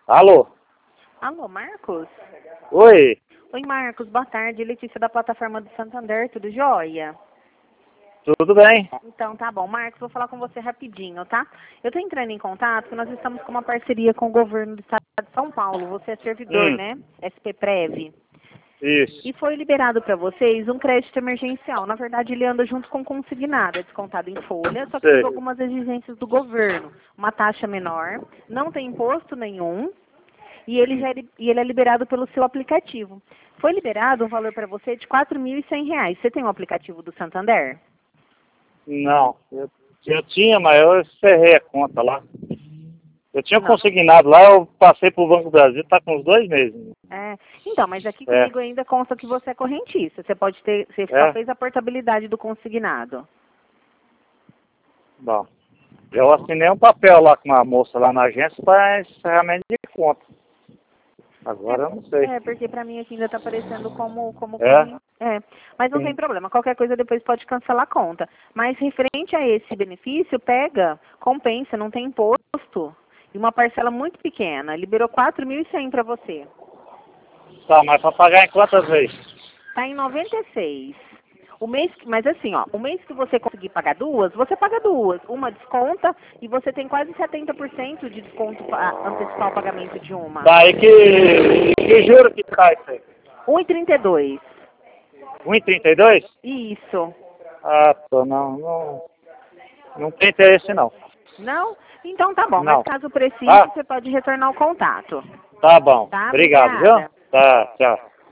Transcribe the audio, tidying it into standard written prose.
Alô? Alô, Marcos? Oi? Oi, Marcos, boa tarde. Letícia da plataforma do Santander, tudo jóia? Tudo bem? Então, tá bom. Marcos, vou falar com você rapidinho, tá? Eu tô entrando em contato porque nós estamos com uma parceria com o governo do estado de São Paulo. Você é servidor, né? SP Prev. Isso. E foi liberado para vocês um crédito emergencial. Na verdade, ele anda junto com consignado, é descontado em folha, só que Sei. teve algumas exigências do governo. Uma taxa menor, não tem imposto nenhum, e ele é liberado pelo seu aplicativo. Foi liberado um valor para você de R$ 4.100. Você tem um aplicativo do Santander? Não. Eu tinha, mas eu encerrei a conta lá. Eu tinha Não. consignado lá, eu passei pro Banco do Brasil, tá com uns 2 meses. É. Então, mas aqui comigo ainda consta que você é correntista. Você pode ter, você só fez a portabilidade do consignado. Bom, eu assinei um papel lá com uma moça lá na agência para encerramento de conta. Agora eu não sei. Porque pra mim aqui ainda tá aparecendo como É? Mas não tem problema, qualquer coisa depois pode cancelar a conta. Mas referente a esse benefício, pega, compensa, não tem imposto. E uma parcela muito pequena, liberou 4.100 para você. Tá, mas para pagar em quantas vezes? Tá em 96. Mas assim, ó, o mês que você conseguir pagar duas, você paga duas. Uma desconta e você tem quase 70% de desconto para antecipar o pagamento de uma. Tá, e que juro que tá isso aí? 1,32. 1,32? Isso. Ah, não tem interesse não. Não? Então tá bom, Não. mas caso precise, Ah. você pode retornar o contato. Tá bom. Tá? Obrigado, Obrigada. viu? Tá, tchau.